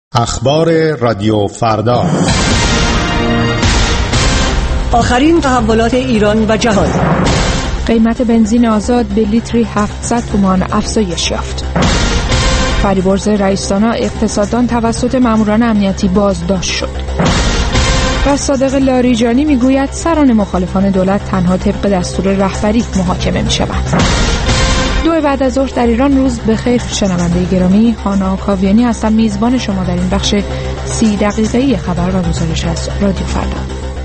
اخبار رادیو فردا. آخرین تحولات ایران و جهان. قیمت بنزین آزاد به لیتری 700 تومان افزایش یافت. فریبرز رئیس‌دانا اقتصاددان توسط ماموران امنیتی بازداشت شد. و صادق لاریجانی میگوید سران مخالفان دولت تنها طبق دستور رهبری محاکمه میشوند. 2 بعد از ظهر در ایران. روز بخیر شنونده گرامی، هانا کاویانی هستم، میزبان شما در این بخش 30 دقیقه‌ای خبر و گزارش از رادیو فردا.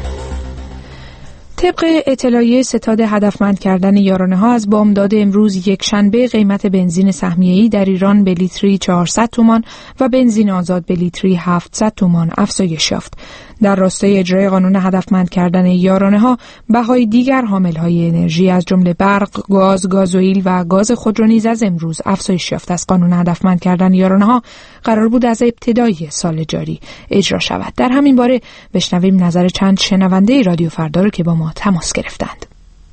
طبق اطلاعیه ستاد هدفمند کردن یارانه‌ها از بامداد امروز یکشنبه قیمت بنزین سهمیه‌ای در ایران به لیتری 400 تومان و بنزین آزاد به لیتری 700 تومان افزایش یافت. در راستای اجرای قانون هدفمند کردن یارانه‌ها، بهای دیگر حامل‌های انرژی از جمله برق، گاز، گازوئیل و گاز خودرو نیز از امروز افزایش یافت. از قانون هدفمند کردن یارانه‌ها قرار بود از ابتدای سال جاری اجرا شود. در همین باره بشنویم نظر چند شنونده رادیو فردا رو که با ما تماس گرفتند.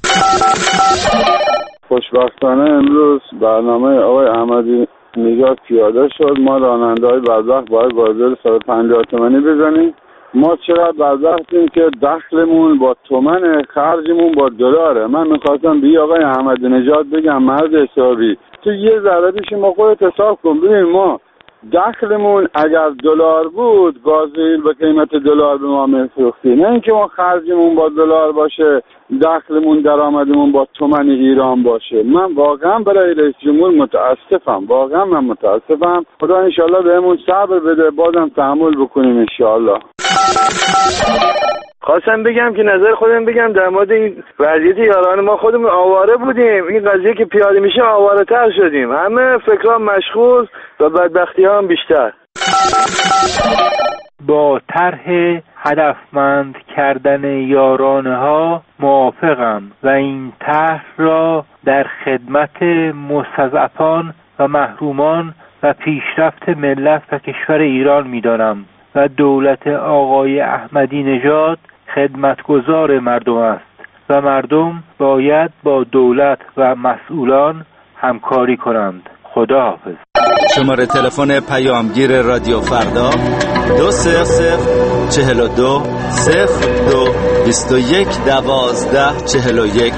خوشبختانه امروز برنامه آقای احمدی نژاد پیاده شد. ما راننده‌های بدبخت باید بازار 150 تومانی بزنیم. ما چقدر بدبختیم که دخلمون با تومن، خرجمون با دلاره. من میخواستم به آقای احمدی نژاد بگم مرد حسابی، تو یه ذره پیش ما خودت حساب کن ببین، ما دخلمون اگر دلار بود گازوئیل به قیمت دلار به ما میفروختی، نه اینکه ما خرجمون با دلار باشه دخلمون درآمدمون با تومن ایران باشه. من واقعا برای رئیس جمهور متاسفم، واقعا من متاسفم. خدا انشالله بهمون صبر بده، بازم تحمل بکنیم انشالله. خواستم بگم که نظر خودم بگم در مورد این وضعیت یاران. ما خودمون آواره بودیم، این قضیه که پیاده میشه آواره تر شدیم، همه فکرها مشغول و بدبختی ها هم بیشتر. با طرح هدفمند کردن یارانه ها موافقم و این طرح را در خدمت مستضعفان و محرومان و پیشرفت ملت و کشور ایران می‌دانم و دولت آقای احمدی نژاد خدمتگزار مردم است و مردم باید با دولت و مسئولان همکاری کنند. خداحافظ. شماره تلفن پیامگیر رادیو فردا 2042 02 21 12 41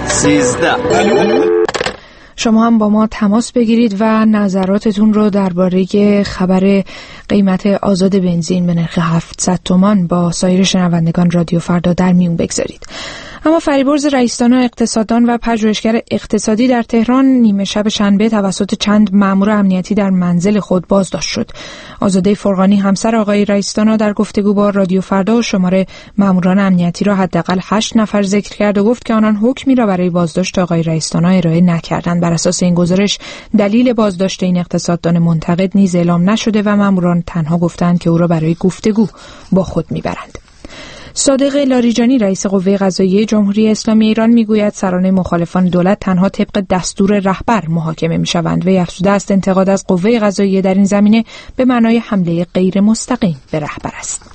13. شما هم با ما تماس بگیرید و نظراتتون رو درباره خبر قیمت آزاد بنزین به نرخ 700 تومان با سایر شنوندگان رادیو فردا در میون بگذارید. اما فریبرز رئیس‌دانا اقتصاددان و پژوهشگر اقتصادی در تهران نیمه شب شنبه توسط چند مأمور امنیتی در منزل خود بازداشت شد. آزاده فرقانی همسر آقای رئیس‌دانا در گفتگو با رادیو فردا شماره مأموران امنیتی را حداقل 8 نفر ذکر کرد و گفت که آنان حکمی را برای بازداشت آقای رئیس‌دانا ارائه نکردند. بر اساس این گزارش دلیل بازداشت این اقتصاددان منتقد نیز اعلام نشده و مأموران تنها گفتند که او را برای گفتگو با خود میبرند. صادق لاریجانی رئیس قوه قضاییه جمهوری اسلامی ایران میگوید سران مخالفان دولت تنها طبق دستور رهبر محاکمه میشوند و افزوده است انتقاد از قوه قضاییه در این زمینه به معنای حمله غیر مستقیم به رهبر است.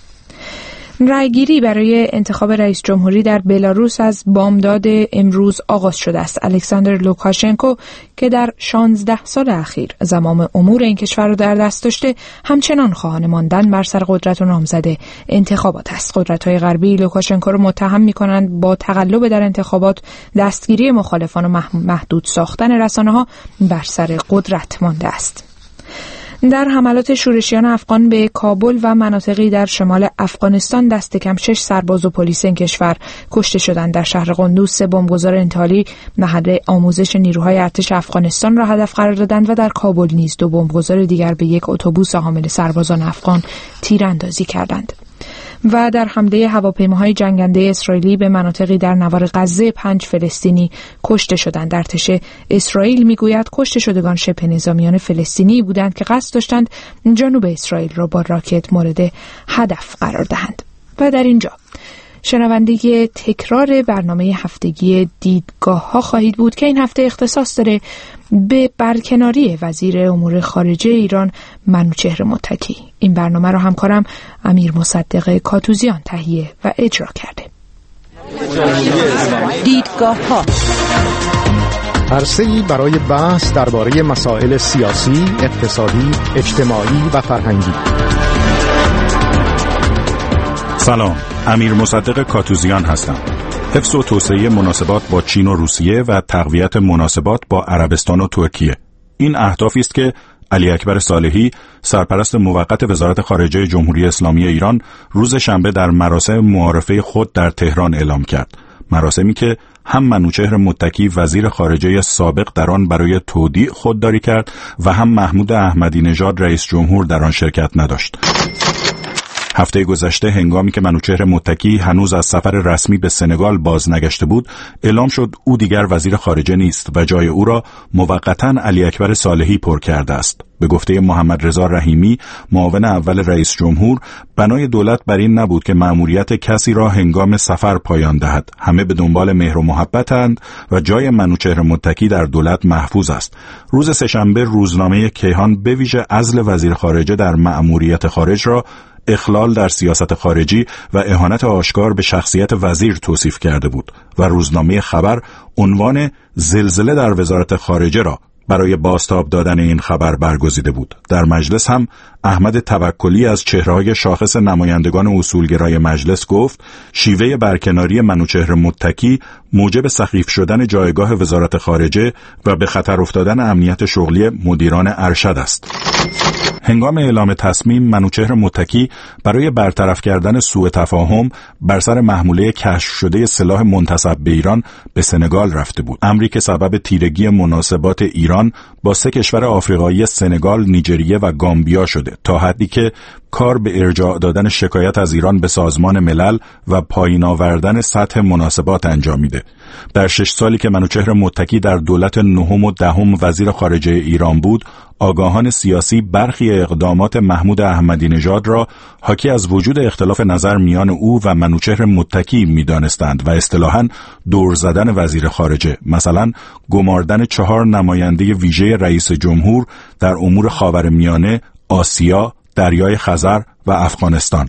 رأیگیری برای انتخاب رئیس جمهوری در بلاروس از بامداد امروز آغاز شده است. الکساندر لوکاشنکو که در 16 سال اخیر زمام امور این کشور را در دست داشته، همچنان خواهان ماندن بر سر قدرت و نامزد انتخابات است. قدرت‌های غربی لوکاشنکو را متهم می‌کنند با تقلب در انتخابات، دستگیری مخالفان و محدود ساختن رسانه‌ها بر سر قدرت مانده است. در حملات شورشیان افغان به کابل و مناطقی در شمال افغانستان دست کم 6 سرباز و پلیس این کشور کشته شدند. در شهر قندوز 3 بمبگذار انتحاری محل آموزش نیروهای ارتش افغانستان را هدف قرار دادند و در کابل نیز 2 بمبگذار دیگر به یک اتوبوس حامل سربازان افغان تیراندازی کردند. و در حمله هواپیماهای جنگنده اسرائیلی به مناطقی در نوار غزه 5 فلسطینی کشته شدند. ارتش اسرائیل میگوید کشته شدگان شبه نظامیان فلسطینی بودند که قصد داشتند جنوب اسرائیل را با راکت مورد هدف قرار دهند. و در اینجا شنونده تکرار برنامه هفتگی دیدگاه ها خواهید بود که این هفته اختصاص داره به برکناری وزیر امور خارجه ایران منوچهر متکی. این برنامه را همکارم امیر مصدق کاتوزیان تهیه و اجرا کرده. دیدگاه ها عرصه‌ای برای بحث درباره مسائل سیاسی، اقتصادی، اجتماعی و فرهنگی. سلام، امیر مصدق کاتوزیان هستم. حفظ و توسعه مناسبات با چین و روسیه و تقویت مناسبات با عربستان و ترکیه، این اهدافی است که علی اکبر صالحی، سرپرست موقت وزارت خارجه جمهوری اسلامی ایران، روز شنبه در مراسم معارفه خود در تهران اعلام کرد. مراسمی که هم منوچهر متکی وزیر خارجه سابق در آن برای تودیع خودداری کرد و هم محمود احمدی نژاد رئیس جمهور در آن شرکت نداشت. هفته گذشته هنگامی که منوچهر متکی هنوز از سفر رسمی به سنگال باز نگشته بود، اعلام شد او دیگر وزیر خارجه نیست و جای او را موقتاً علی اکبر صالحی پر کرده است. به گفته محمد رضا رحیمی، معاون اول رئیس جمهور، بنای دولت بر این نبود که مأموریت کسی را هنگام سفر پایان دهد. همه به دنبال مهر و محبتند و جای منوچهر متکی در دولت محفوظ است. روز سه‌شنبه روزنامه کیهان به ویژه عزل وزیر خارجه در مأموریت خارج را اخلال در سیاست خارجی و اهانت آشکار به شخصیت وزیر توصیف کرده بود و روزنامه خبر عنوان زلزله در وزارت خارجه را برای بازتاب دادن این خبر برگزیده بود. در مجلس هم احمد توکلی از چهره‌های شاخص نمایندگان اصولگرای مجلس گفت شیوه برکناری منوچهر متکی موجب سخیف شدن جایگاه وزارت خارجه و به خطر افتادن امنیت شغلی مدیران ارشد است. هنگام اعلام تصمیم، منوچهر متکی برای برطرف کردن سوء تفاهم بر سر محموله کشف شده سلاح منتسب به ایران به سنگال رفته بود. امری که سبب تیرگی مناسبات ایران با 3 کشور آفریقایی سنگال، نیجریه و گامبیا شده، تا حدی که کار به ارجاع دادن شکایت از ایران به سازمان ملل و پایین آوردن سطح مناسبات انجامیده. در 6 سالی که منوچهر متکی در دولت 9 و 10 وزیر خارجه ایران بود، آگاهان سیاسی برخی اقدامات محمود احمدی نژاد را حاکی از وجود اختلاف نظر میان او و منوچهر متکی می‌دانستند و اصطلاحاً دور زدن وزیر خارجه، مثلا گماردن 4 نماینده ویژه رئیس جمهور در امور خاورمیانه، آسیا، دریای خزر و افغانستان.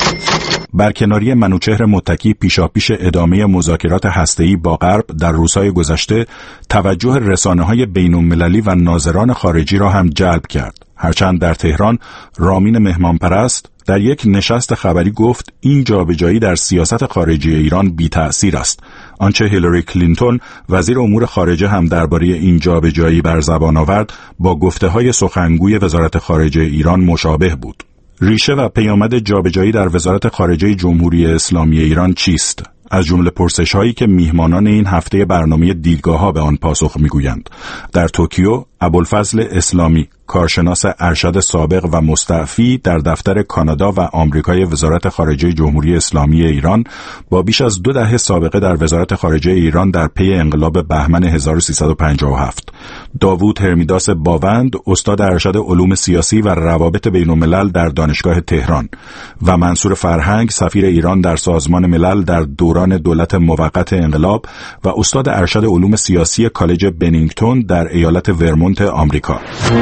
برکناری منوچهر متکی پیشاپیش ادامه مذاکرات هسته‌ای با غرب در روزهای گذشته توجه رسانه‌های بین‌المللی و ناظران خارجی را هم جلب کرد. هرچند در تهران رامین مهمانپرست در یک نشست خبری گفت این جابجایی در سیاست خارجی ایران بی تأثیر است. آنچه هیلاری کلینتون وزیر امور خارجه هم درباره این جابجایی بر زبان آورد با گفته‌های سخنگوی وزارت خارجه ایران مشابه بود. ریشه و پیامد جابجایی در وزارت خارجه جمهوری اسلامی ایران چیست؟ از جمله پرسش‌هایی که میهمانان این هفته برنامه دیدگاه‌ها به آن پاسخ می‌گویند. در توکیو، ابوالفضل اسلامی، کارشناس ارشد سابق و مستعفی در دفتر کانادا و آمریکای وزارت خارجه جمهوری اسلامی ایران، با بیش از 2 دهه سابقه در وزارت خارجه ایران در پی انقلاب بهمن 1357. داوود هرمیداس باوند، استاد ارشد علوم سیاسی و روابط بین‌الملل در دانشگاه تهران، و منصور فرهنگ، سفیر ایران در سازمان ملل در دوران دولت موقت انقلاب و استاد ارشد علوم سیاسی کالج بنینگتون در ایالت ورمونت آمریکا.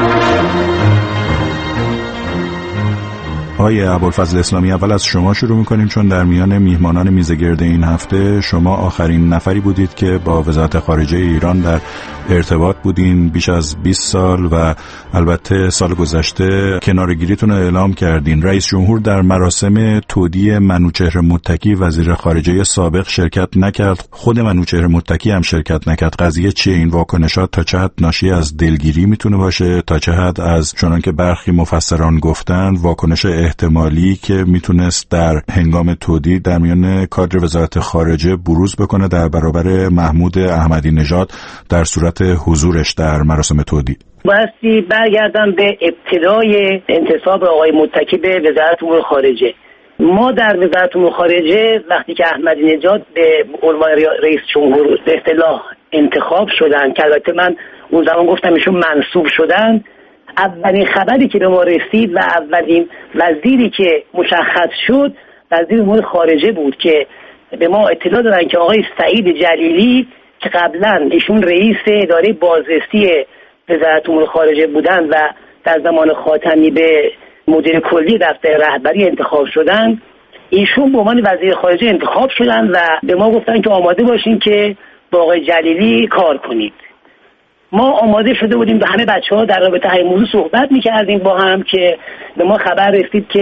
آقای ابوالفضل اسلامی، اول از شما شروع می‌کنیم، چون در میان میهمانان میزگرد این هفته شما آخرین نفری بودید که با وزارت خارجه ایران در ارتباط بودین. بیش از 20 سال و البته سال گذشته کناره‌گیریتون رو اعلام کردین. رئیس جمهور در مراسم تودیع منوچهر متکی وزیر خارجه سابق شرکت نکرد. خود منوچهر متکی هم شرکت نکرد. قضیه چیه؟ این واکنشات تا چه حد ناشی از دلگیری میتونه باشه، تا چه حد از چنان که برخی مفسران گفتن واکنش احتمالی که میتونست در هنگام تودیع در میان کادر وزارت خارجه بروز بکنه در برابر محمود احمدی نژاد در صورت حضورش در مراسم تودیع؟ بایستی برگردم به ابتدای انتصاب آقای متکی به وزارت امور خارجه. ما در وزارت امور خارجه وقتی که احمدی نژاد به عنوان رئیس جمهور به اصطلاح انتخاب شدن، که البته من اون زمان گفتم ایشون منصوب شدن، اولین خبری که به ما رسید و اولین وزیری که مشخص شد وزیر امور خارجه بود که به ما اطلاع دادن که آقای سعید جلیلی که قبلا ایشون رئیس اداره بازرسی وزارت امور خارجه بودن و در زمان خاتمی به مدیر کلی دفتر رهبری انتخاب شدن، ایشون به عنوان وزیر خارجه انتخاب شدن و به ما گفتن که آماده باشین که با آقای جلیلی کار کنید. ما آماده شده بودیم و همه بچه‌ها در رابطه همین موضوع صحبت می‌کردیم با هم که به ما خبر رسید که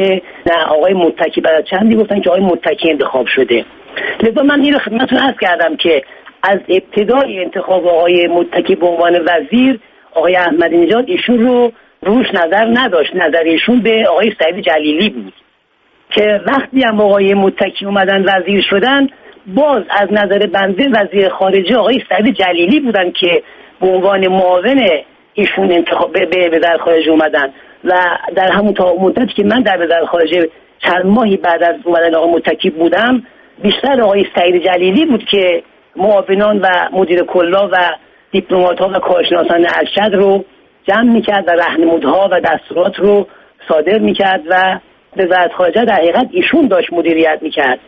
نه آقای متکی بعد چندی گفتن که آقای متکی انتخاب شده. لذا من این رو خدمتتون عرض کردم که از ابتدای انتخاب آقای متکی به عنوان وزیر آقای احمدی نژاد ایشون رو روش نظر نداشت، نظر ایشون به آقای سعید جلیلی بود که وقتی هم آقای متکی اومدن وزیر شدن باز از نظر بنده وزیر خارجه آقای سعید جلیلی بودن که به عنوان معاون ایشون انتخاب به وزارت خارجه اومدن و در همون تا مدتی که من در وزارت خارجه چند ماهی بعد از اومدن آقای متکی بودم بیشتر آقای سعید جلیلی بود که معاونان و مدیر کلا و دیپلمات‌ها و کارشناسان ارشد رو جمع میکرد و راهنمودها و دستورات رو صادر میکرد و وزارت خارجه در حقیقت ایشون داشت مدیریت میکرد.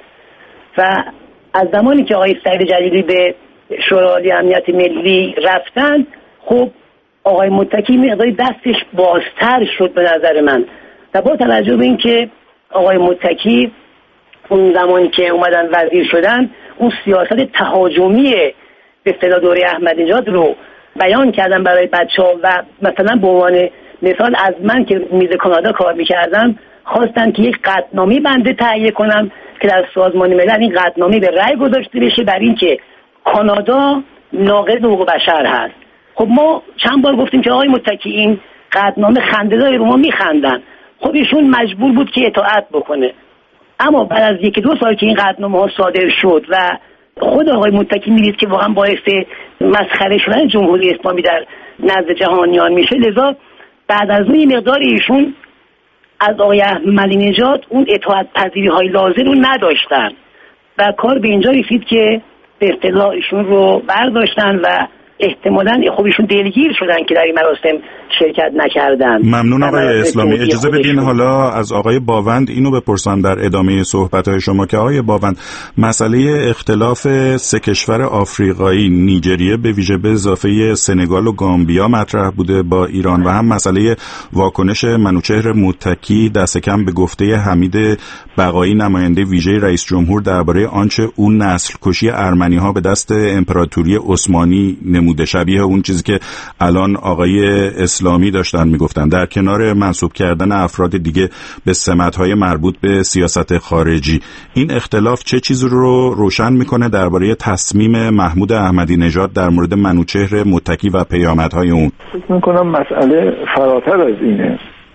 و از زمانی که آقای سعید جلیلی به شورای امنیت ملی رفتن خب آقای متکی مقداری دستش بازتر شد به نظر من و با توجه به این که آقای متکی اون زمانی که اومدن وزیر شدن اون سیاست تهاجمی به اصطلاح دوره احمدی نژاد رو بیان کردن برای بچه‌ها و مثلا به عنوان مثال از من که میز کانادا کار میکردم خواستن که یک قطعنامه بنده تهیه کنم که در سازمان ملل این قطعنامه به رأی گذاشته بشه بر این که کانادا ناقض حقوق بشر هست. خب ما چند بار گفتیم که آقای متکی این قطعنامه خنده‌دار رو ما میخندن. خب ایشون مجبور بود که اطاعت بکنه. اما بعد از 1-2 سال که این قطعنامه ها صادر شد و خود آقای متکی می‌دید که واقعا باعث مسخره شدن جمهوری اسلامی در نزد جهانیان میشه، لذا بعد از اون مقدار ایشون از آقای احمدی نژاد اون اطاعت پذیری‌های لازم رو نداشتن و کار به اینجا رسید که به اصطلاح ایشون رو برداشتن و احتمالاً خب ایشون دلگیر شدن که در این مراسم شرکت نکردن. ممنون آقای اسلامی. اجازه بدین حالا از آقای باوند اینو بپرسم در ادامه صحبت‌های شما که آقای باوند مسئله اختلاف 3 کشور آفریقایی نیجریه به ویژه به اضافه سنگال و گامبیا مطرح بوده با ایران و هم مسئله واکنش منوچهر متکی دست کم به گفته حمید بقایی نماینده ویژه رئیس جمهور درباره آنچه اون نسل کشی ارمنی‌ها به دست امپراتوری عثمانی نموده، شبیه اون چیزی که الان آقای اسلامی داشتن میگفتن، در کنار منسوب کردن افراد دیگه به سمت‌های مربوط به سیاست خارجی. این اختلاف چه چیزی رو روشن میکنه درباره تصمیم محمود احمدی نژاد در مورد منوچهر متکی و پیامدهای اون؟ فکر میکنم مسئله فراتر از اینه.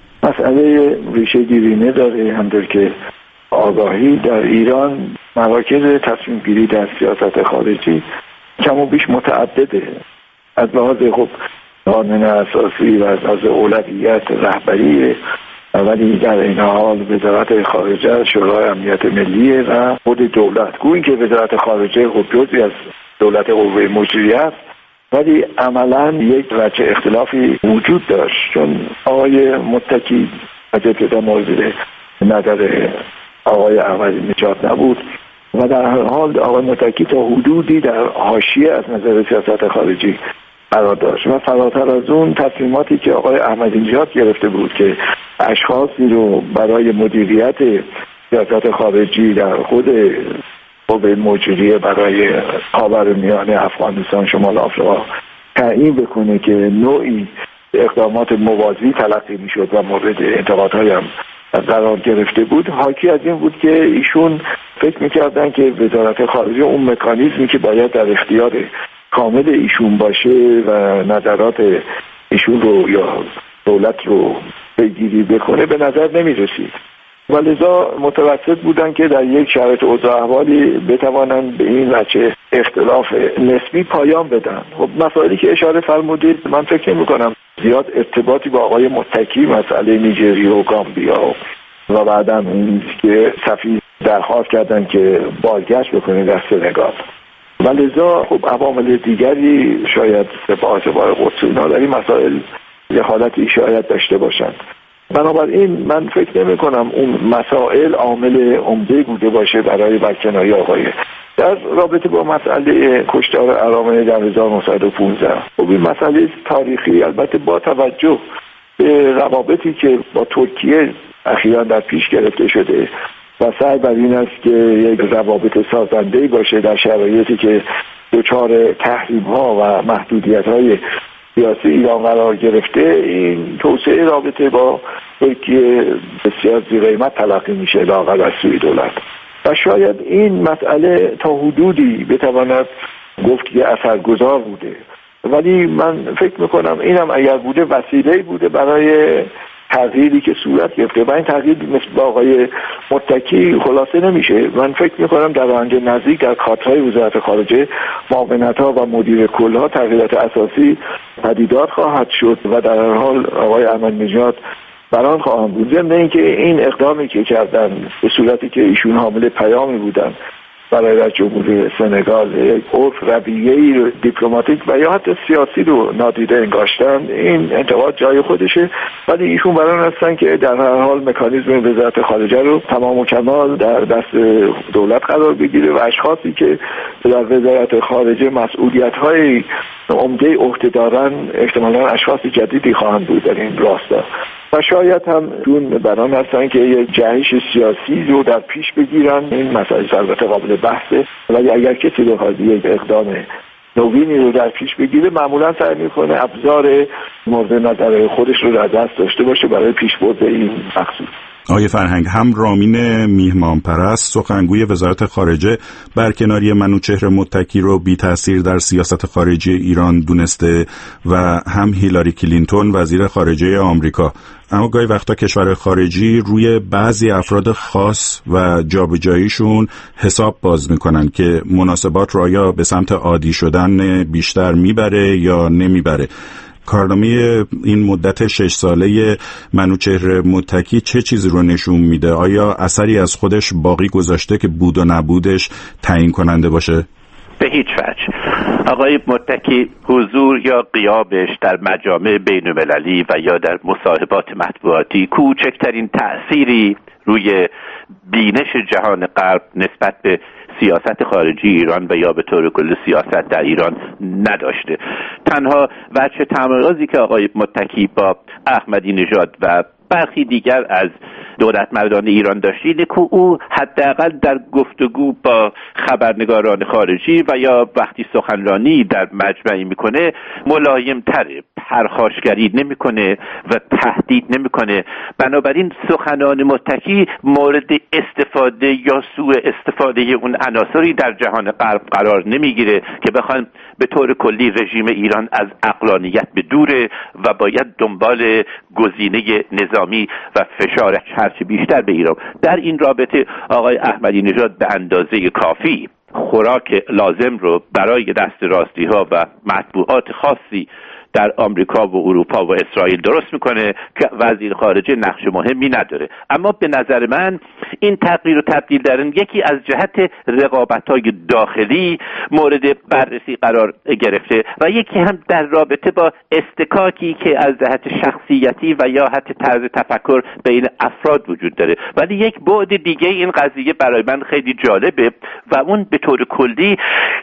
مسئله ریشه دیرینه داره، همونطور که آگاهی در ایران مراکز تصمیم گیری در سیاست خارجی کم و بیش متعدده. از لحاظ خب قانون اساسی و از لحاظ اولویت رهبری، ولی در این حال وزارت خارجه شورای امنیت ملی و خود دولت. گویی که وزارت خارجه خب جزئی از دولت قوه مجریه است، ولی عملا یک وجه اختلافی وجود داشت، چون آقای متکی از ابتدا مورد نظر آقای احمدی نژاد نبود و در هر حال آقای متکی تا حدودی در حاشیه از نظر سیاست خارجی قرار داشت و فراتر از اون تصمیماتی که آقای احمدی نژاد گرفته بود که اشخاصی رو برای مدیریت سیاست خارجی در خود قوه مجریه برای خاورمیانه، افغانستان، شمال آفریقا تعیین بکنه که نوعی اقدامات موازی تلقی میشد و مورد انتقادهای هم قرار گرفته بود، حاکی از این بود که ایشون فکر میکردن که وزارت خارجه اون مکانیزمی که باید در اختیار کامل ایشون باشه و نظرات ایشون رو یا دولت رو پیگیری بکنه به نظر نمیرسید و لذا متوسط بودن که در یک شرایط اوضاع احوالی بتوانن به این وجه اختلاف نسبی پایان بدن. خب مسائلی که اشاره فرمودید من فکر نمی‌کنم زیاد ارتباطی با آقای متکی، مسئله نیجریه و گامبیا و بعداً این که سفیر درخواست کردن که بازگشت بکنه در سنگال و لذا خب عوامل دیگری شاید سپاه قدس اینا در این مسائل دخالتی شاید داشته باشند. بنابراین من فکر نمی کنم اون مسائل عامل عمده بوده باشه برای برکناری آقای در رابطه با مسئله کشتار ارامنه در 1915. خب این مسئله تاریخی، البته با توجه به روابطی که با ترکیه اخیراً در پیش گرفته شده و سعی بر این است که یک روابط سازنده‌ای باشه در شرایطی که دچار تحریم‌ها و محدودیت‌های سیاسی ایران قرار گرفته، این توسعه رابطه با ترکیه بسیار زیر قیمت تلقی میشه لااقل از سوی دولت و شاید این مسئله تا حدودی بتواند گفت که اثرگذار بوده، ولی من فکر میکنم اینم اگر بوده وسیله‌ای بوده برای تغییری که صورت گرفته و این تغییر مثل با آقای متکی خلاصه نمیشه. من فکر میکنم در آینده نزدیک در کادرهای وزارت خارجه، معاونت‌ها و مدیر کل‌ها تغییرات اساسی پدیدار خواهد شد و در هر حال آقای احمدی‌نژاد بران خواهم بود. ضمن اینکه این اقدامی که کردن به صورتی که ایشون حامل پیامی بودن برای رئیس جمهور سنگال، یک عرف رویه‌ای دیپلماتیک و یا حتی سیاسی رو نادیده انگاشتن، این انتقاد جای خودشه، ولی ایشون بران هستن که در هر حال مکانیزم وزارت خارجه رو تمام و کمال در دست دولت قرار بگیره و اشخاصی که در وزارت خارجه مسئولیت‌های عمده عهده دارن احتمالاً اشخاص جدیدی خواهند بود در این راستا و شاید هم دون بران هستن که یک جهش سیاسی رو در پیش بگیرن. این مسئله البته قابل بحثه، ولی اگر کسی بخواد یک اقدام نوینی رو در پیش بگیره معمولا سعی میکنه ابزار مورد نظر خودش رو در دست داشته باشه برای پیشبرد این مقصود. آقای فرهنگ، هم رامین میهمانپرست سخنگوی وزارت خارجه برکناری منوچهر متکی رو بی تأثیر در سیاست خارجی ایران دونسته و هم هیلاری کلینتون وزیر خارجه آمریکا، اما گاهی وقتا کشور خارجی روی بعضی افراد خاص و جابجاییشون حساب باز میکنن که مناسبات رو آیا به سمت عادی شدن بیشتر میبره یا نمیبره. کارنامه این مدت 6 ساله منوچهر متکی چه چیزی رو نشون میده؟ آیا اثری از خودش باقی گذاشته که بود و نبودش تعیین کننده باشه؟ به هیچ وجه. آقای متکی حضور یا غیابش در مجامع بین‌المللی و یا در مصاحبات مطبوعاتی کوچکترین تأثیری روی بینش جهان غرب نسبت به سیاست خارجی ایران و یا به طور کل سیاست در ایران نداشته. تنها وجه تمایزی که آقای متکی با احمدی نژاد و برخی دیگر از دولتمردان ایران داشت اینه که او حداقل در گفتگو با خبرنگاران خارجی و یا وقتی سخنرانی در مجمعی میکنه ملایم تره، پرخاشگری نمیکنه و تهدید نمیکنه. بنابراین سخنان متکی مورد استفاده یا سوء استفاده اون عناصری در جهان غرب قرار نمیگیره که بخوان به طور کلی رژیم ایران از عقلانیت بدوره و باید دنبال گزینه نظامی و فشار هرچی بیشتر به ایران. در این رابطه آقای احمدی نژاد به اندازه کافی خوراک لازم رو برای دست راستی ها و مطبوعات خاصی در آمریکا و اروپا و اسرائیل درست میکنه که وزیر خارجه نقش مهمی نداره. اما به نظر من این تغییر و تبدیل در این یکی از جهت رقابت‌های داخلی مورد بررسی قرار گرفته و یکی هم در رابطه با استکاکی که از جهت شخصیتی و یا حتی طرز تفکر بین افراد وجود داره. ولی یک بعد دیگه این قضیه برای من خیلی جالبه و اون به طور کلی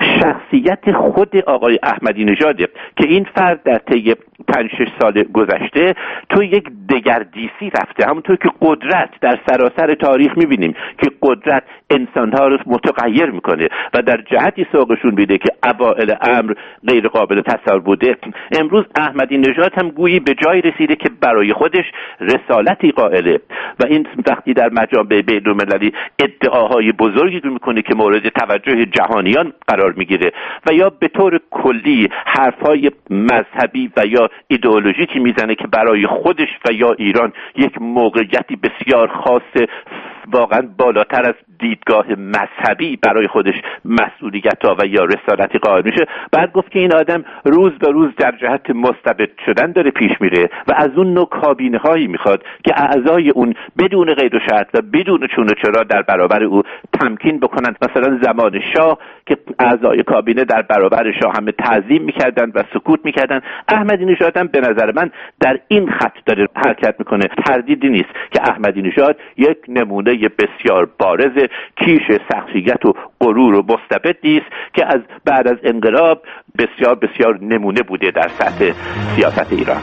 شخصیت خود آقای احمدی نژاده که این فرد در طی 5-6 سال گذشته تو یک دگردیسی رفته. همونطور که قدرت در سراسر تاریخ میبینیم که قدرت انسانها رو متغیر میکنه و در جهتی سوقشون میده که اوائل امر غیر قابل تصور بوده. امروز احمدی نژاد هم گویی به جای رسیده که برای خودش رسالتی قائله و این وقتی در مجامع بین‌المللی ادعاهای بزرگی میکنه که مورد توجه جهانیان قرار میگیره و یا به طور کلی حرفهای مذهبی و یا ایدئولوژیکی میزنه که برای خودش و یا ایران یک موقعیتی بسیار خاص واقعا بالاتر از دیدگاه مذهبی برای خودش مسئولیت ها و یا رسالتی قائل میشه. بعد گفت که این آدم روز به روز در جهت مستبد شدن داره پیش میره و از اون نوع کابینه هایی میخواد که اعضای اون بدون قید و شرط و بدون چون و چرا در برابر او تمکین بکنند. مثلا زمان شاه که اعضای کابینه در برابر شاه همه تعظیم میکردن و سکوت میکردن. احمدی نژاد هم به نظر من در این خط داره حرکت میکنه. تردیدی نیست که احمدی نژاد یک نمونه بسیار بارز کیش شخصیت و غرور و مستبدی است که از بعد از انقلاب بسیار بسیار نمونه بوده در سطح سیاست ایران.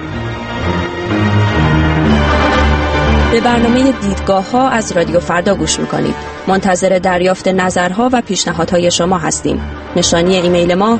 به برنامه دیدگاه‌ها از رادیو فردا گوش می‌کنید. منتظر دریافت نظرها و پیشنهادهای شما هستیم. نشانی ایمیل ما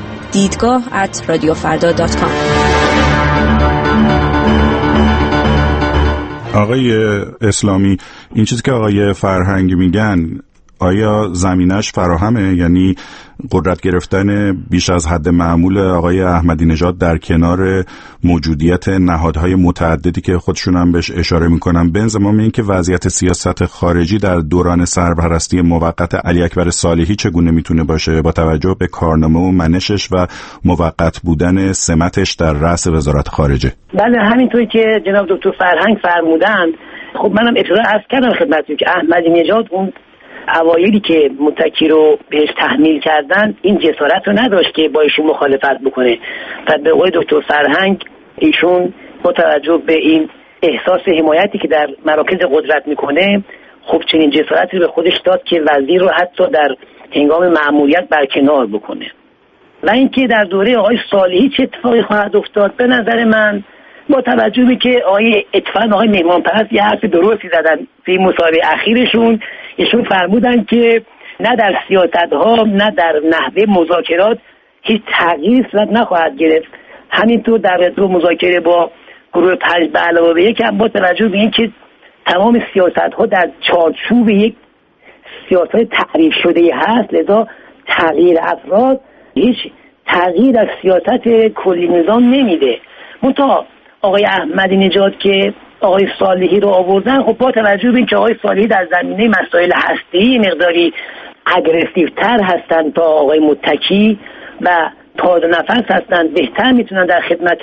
دیدگاه@radiofarda.com. آقای اسلامی، این چیزی که آقای فرهنگ میگن آیا زمینش فراهمه؟ یعنی قدرت گرفتن بیش از حد معمول آقای احمدی نژاد در کنار موجودیت نهادهای متعددی که خودشون هم بهش اشاره میکنن، به انضمام این که وضعیت سیاست خارجی در دوران سرپرستی موقت علی اکبر صالحی چگونه میتونه باشه با توجه به کارنامه و منشش و موقت بودن سمتش در رأس وزارت خارجه؟ بله، همینطوری که جناب دکتر فرهنگ فرمودند. خب منم ابتدا عرض کردم خدمتتون که احمدی نژاد اون اوایلی که متکی رو بهش تحمیل کردن این جسارت رو نداشت که با ایشون مخالفت بکنه. و به قول دکتر فرهنگ ایشون با توجه به این احساس حمایتی که در مراکز قدرت میکنه، خب چنین جسارتی رو به خودش داد که وزیر رو حتی در هنگام مأموریت برکنار بکنه. و اینکه در دوره آقای صالحی چه اتفاقی خواهد افتاد، به نظر من با توجه به که آقای مهمانپرست یه حرف درستی زدن توی مصاحبه اخیرشون، ایشون فرمودن که نه در سیاست‌ها نه در نحوه مذاکرات هیچ تغییری صورت نخواهد گرفت. همینطور در مذاکره با گروه 5+1 هم با توجه به اینکه تمام سیاست‌ها در چارچوب یک سیاست تعریف شده هست، لذا تغییر افراد هیچ تغییر از سیاست کلی نظام نمیده. منتها آقای احمدی نژاد که آقای صالحی رو آوردن، خب با توجه به اینکه آقای صالحی در زمینه مسائل هسته‌ای مقداری اگریسیوتر هستند تا آقای متکی و تازه نفس هستند، بهتر میتونن در خدمت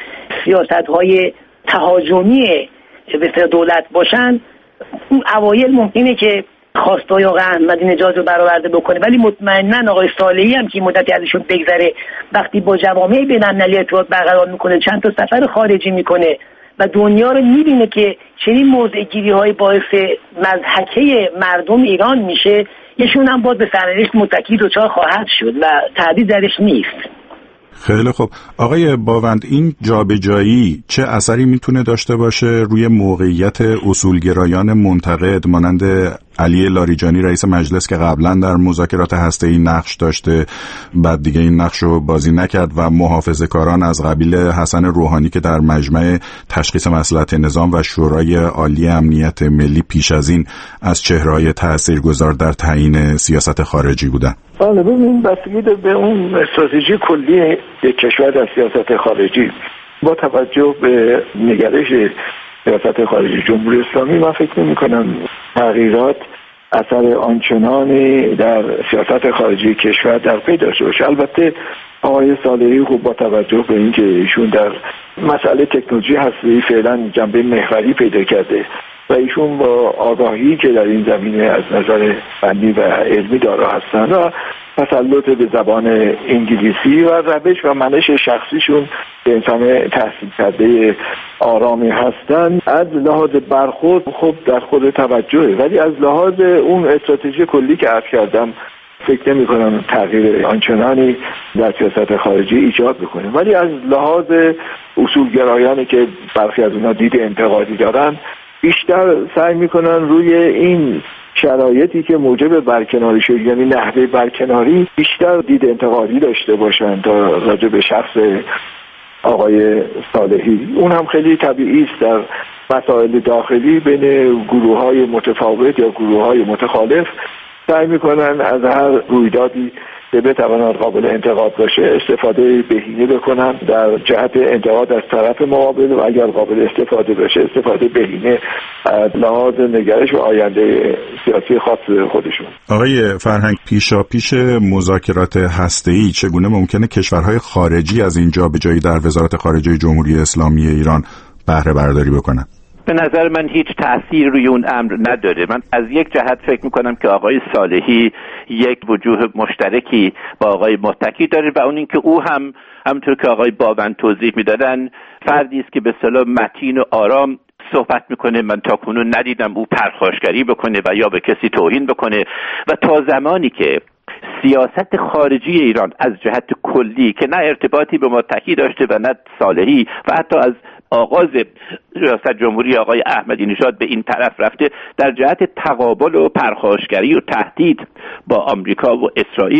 سیاست‌های تهاجمی به دولت باشن، اون اوایل ممکنه که خواستای آقای احمدی نژاد رو برآورده بکنه. ولی مطمئناً آقای صالحی هم که مدتی ازشون بگذره، وقتی با جوامع بین‌المللی ارتباط برقرار میکنه، چند تا سفر خارجی میکنه و دنیا رو میبینه که چنین موضع‌گیری‌های باعث مضحکه مردم ایران میشه، یشون هم باید به سرنوشت متکی دچار خواهد شد و تردید درش نیست. خیلی خوب آقای باوند، این جابجایی چه اثری میتونه داشته باشه روی موقعیت اصولگرایان منتقد مانند علی لاریجانی رئیس مجلس که قبلا در مذاکرات هسته‌ای نقش داشته، بعد دیگه این نقش رو بازی نکرد، و محافظه‌کاران از قبیل حسن روحانی که در مجمع تشخیص مصلحت نظام و شورای عالی امنیت ملی پیش از این از چهره‌های تاثیرگذار در تعیین سیاست خارجی بودن؟ بله، ببین بستگی به اون استراتژی کلی یک کشور در سیاست خارجی. با توجه به نگرش سیاست خارجی جمهوری اسلامی، من فکر نمی‌کنم تغییرات اثر آنچنانی در سیاست خارجی کشور در پی داشته باشه. البته آقای صالحی خوب با توجه به اینکه ایشون در مسئله تکنولوژی هسته‌ای فعلا جنبه محوری پیدا کرده و ایشون با آگاهی که در این زمینه از نظر فنی و علمی دارا هستن و تسلط به زبان انگلیسی و روش و منش شخصیشون به انسان تحصیل کرده آرامی هستن، از لحاظ برخورد خب در خود توجهه، ولی از لحاظ اون استراتژی کلی که عرض کردم فکر نمی کنم تغییر آنچنانی در سیاست خارجی ایجاد بکنه. ولی از لحاظ اصولگرایانی که برخی از اونها دید انتقادی دارن، بیشتر سعی میکنن روی این شرایطی که موجب برکناری شد، یعنی نحوه برکناری، بیشتر دید انتقادی داشته باشن تا راجع به شخص آقای صالحی. اون هم خیلی طبیعی است در مسائل داخلی بین گروه‌های متفاوت یا گروه‌های متخالف سعی میکنن از هر رویدادی که بتواند قابل انتقاد باشه استفاده بهینه بکنن در جهت انتقاد از طرف مقابل، و اگر قابل استفاده باشه استفاده بهینه از لحاظ نگرش و آینده سیاسی خاص خودشون. آقای فرهنگ، پیشاپیش مذاکرات هسته‌ای چگونه ممکنه کشورهای خارجی از این جابجایی در وزارت خارجه جمهوری اسلامی ایران بهره برداری بکنن؟ به نظر من هیچ تأثیر روی اون امر نداره. من از یک جهت فکر میکنم که آقای صالحی یک وجوه مشترکی با آقای متکی داره و اون این که او هم همونطور که آقای باوند توضیح میدادن فردی است که به اصطلاح متین و آرام صحبت میکنه. من تاکنون ندیدم او پرخاشگری بکنه و یا به کسی توهین بکنه، و تا زمانی که سیاست خارجی ایران از جهت کلی که نه ارتباطی به متکی داشته و نه صالحی و حتی از آغاز ریاست جمهوری آقای احمدی نژاد به این طرف رفته در جهت تقابل و پرخاشگری و تهدید با آمریکا و اسرائیل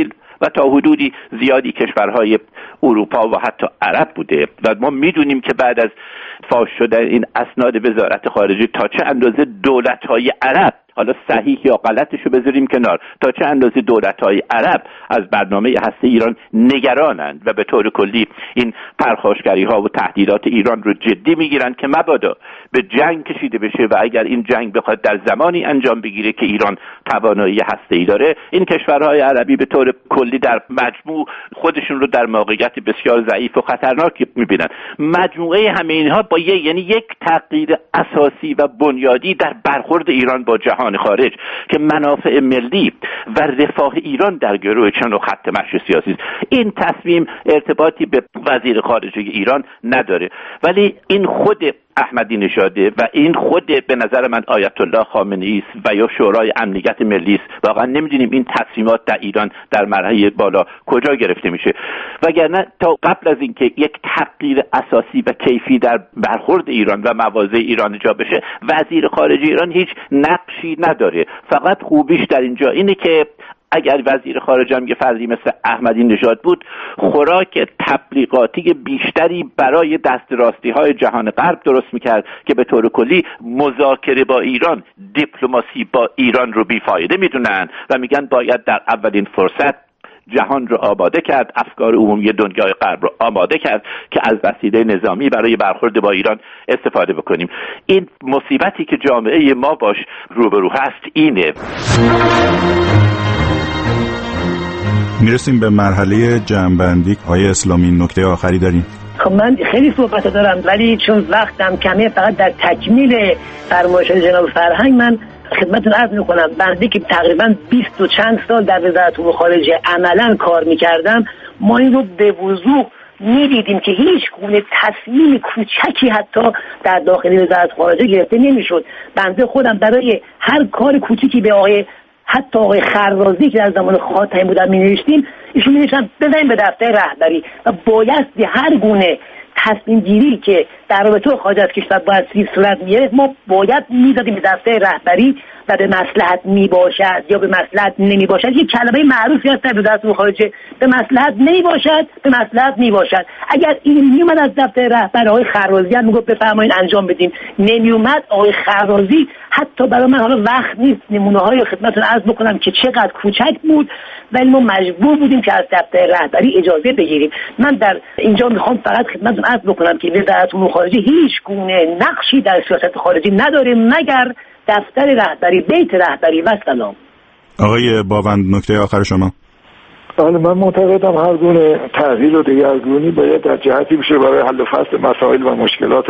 و تا حدودی زیادی کشورهای اروپا و حتی عرب بوده و ما میدونیم که بعد از فاش شدن این اسناد وزارت خارجه تا چه اندازه دولت‌های عرب، حالا صحیح یا غلطشو بذاریم کنار، تا چه اندازه دولت‌های عرب از برنامه هسته ایران نگرانند و به طور کلی این پرخاشگری‌ها و تهدیدات ایران رو جدی میگیرند که مبادا به جنگ کشیده بشه و اگر این جنگ بخواد در زمانی انجام بگیره که ایران توانایی هسته‌ای داره، این کشورهای عربی به طور کلی در مجموع خودشون رو در موقعیت بسیار ضعیف و خطرناکی می‌بینن. مجموعه همه اینها با یک تغییر اساسی و بنیادی در برخورد ایران با جهان خارج که منافع ملی و رفاه ایران در گروه چنو خط مشی سیاسی است. این تصمیم ارتباطی به وزیر خارجه ایران نداره، ولی این خود احمدی نژاده و این خود به نظر من آیت الله خامنه‌ای است و یا شورای امنیت ملی است. واقعا نمیدونیم این تصمیمات در ایران در مرحله بالا کجا گرفته میشه، وگرنه تا قبل از اینکه یک تغییر اساسی و کیفی در برخورد ایران و مواضع ایران ایجاد بشه، وزیر خارجه ایران هیچ نقشی نداره. فقط خوبیش در اینجا اینه که اگر وزیر خارجه هم یه فردی مثل احمدی نژاد بود، خوراک تبلیغاتی بیشتری برای دست راستی های جهان غرب درست میکرد که به طور کلی مذاکره با ایران، دیپلماسی با ایران رو بیفایده میدونن و میگن باید در اولین فرصت جهان رو آماده کرد، افکار عمومی دنیای غرب رو آماده کرد که از وسیله نظامی برای برخورد با ایران استفاده بکنیم. این مصیبتی که جامعه ما باش روبرو هست اینه. میرسیم به مرحله جمع‌بندی. آقای اسلامی نکته آخری داریم؟ خب من خیلی صحبت دارم ولی چون وقتم کمه، فقط در تکمیل فرمایشات جناب فرهنگ من خدمتتون عرض میکنم. بنده که تقریبا 20 و چند سال در وزارت امور خارجه عملا کار میکردم، ما این رو به وضوح میدیدیم که هیچ گونه تصمیم کوچکی حتی در داخل وزارت خارجه گرفته نمیشد. بنده خودم برای هر کار کوچیکی به حتی آقای خرازی که در زمان خاتمی بودن می نوشتیم، ایشون می نوشتن بزنیم به دفتر رهبری و بایستی هر گونه تصمیم گیری که در رابطه با خارج از کشور باید صورت می‌گرفت ما باید می‌دادیم به دفتر رهبری و به مصلحت میباشد یا به مصلحت نمیباشد. یک کلمه معروفی هست در وزارت امور خارجه، به مصلحت نمیباشد، به مصلحت میباشد. اگر این میومد از دفتر رهبر آقای خرازی هم میگفت بفرمایید انجام بدیم، نمیومد آقای خرازی حتی برای من حالا وقت نیست نمونه‌های خدمتتون عرض بکنم که چقدر کوچک بود، ولی ما مجبور بودیم که از دفتر رهبری اجازه بگیریم. من در اینجا میخوام فقط خدمتتون عرض بکنم که وزارت امور خارجه هیچ گونه نقشی در سیاست خارجی نداره مگر دفتر رهبری، بیت رهبری و سلام. آقای باوند نکته آخر شما. من معتقدم هر گونه تغییر و دگرگونی باید در جهتی بشه برای حل و فصل مسائل و مشکلات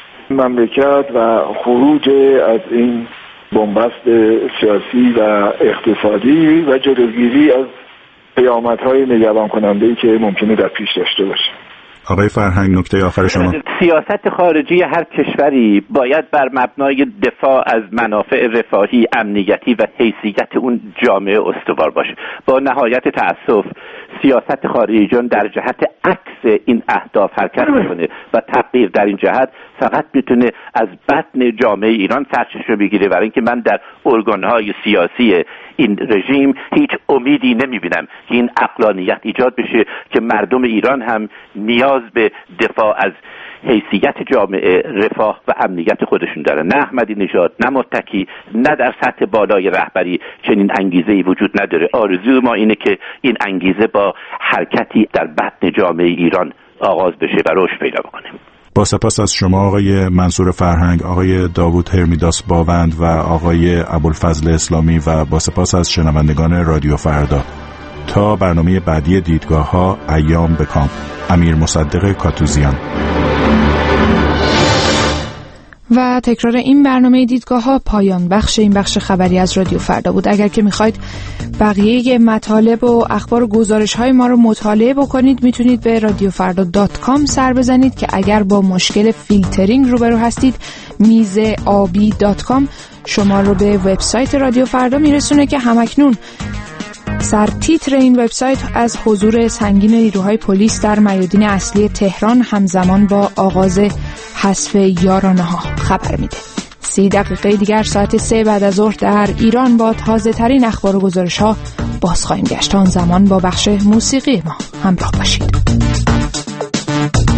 مملکت و خروج از این بنبست سیاسی و اقتصادی و جلوگیری از پیامدهای نگران کننده‌ای که ممکنه در پیش داشته باشه. آقای فرهنگ نکته آخر شما. سیاست خارجی هر کشوری باید بر مبنای دفاع از منافع رفاهی، امنیتی و حیثیت اون جامعه استوار باشه. با نهایت تأسف سیاست خارجی جان در جهت عکس این اهداف حرکت میکنه و تغییر در این جهت فقط میتونه از بطن جامعه ایران سرچشمه بگیره، برای اینکه من در ارگانهای سیاسی این رژیم هیچ امیدی نمیبینم که این عقلانیت ایجاد بشه که مردم ایران هم نیاز به دفاع از حیثیت جامعه، رفاه و امنیت خودشون دارن. نه احمدی نژاد، نه متکی، نه در سطح بالای رهبری چنین انگیزه‌ای وجود نداره. آرزوی ما اینه که این انگیزه با حرکتی در بطن جامعه ایران آغاز بشه و رشد پیدا بکنه. با سپاس از شما آقای منصور فرهنگ، آقای داوود هرمیداس باوند و آقای ابوالفضل اسلامی و با سپاس از شنوندگان رادیو فردا. تا برنامه بعدی دیدگاه‌ها، ایام بکام. امیر مصدق کاتوزیان. و تکرار این برنامه دیدگاه‌ها پایان بخش این بخش خبری از رادیو فردا بود. اگر که میخواید بقیه مطالب و اخبار و گزارش‌های ما رو مطالعه بکنید میتونید به radiofrda.com سر بزنید که اگر با مشکل فیلترینگ روبرو هستید میزابی.com شما رو به وبسایت رادیو فردا میرسونه که همکنون سرتیتر این وبسایت از حضور سنگین نیروهای پلیس در میادین اصلی تهران همزمان با آغاز حذف یارانه‌ها خبر میده. 30 دقیقه دیگر ساعت 3 بعد از ظهر در ایران با تازه ترین اخبار و گزارش ها باز خواهیم گشت. آن زمان با بخش موسیقی ما همراه باشید.